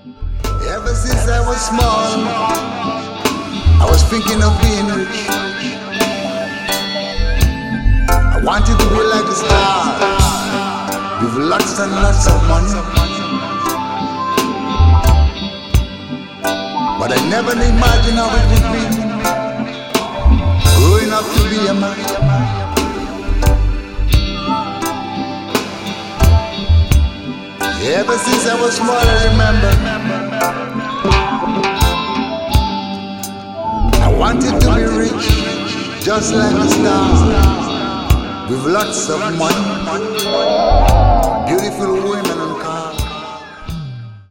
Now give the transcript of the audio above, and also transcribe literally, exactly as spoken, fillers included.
Ever since I was small, I was thinking of being rich. I wanted to be like a star with lots and lots of money. But I never imagined how it would be growing up to be a man. Ever since I was small, I remember I wanted to be rich, just like a star, with lots of money, beautiful women.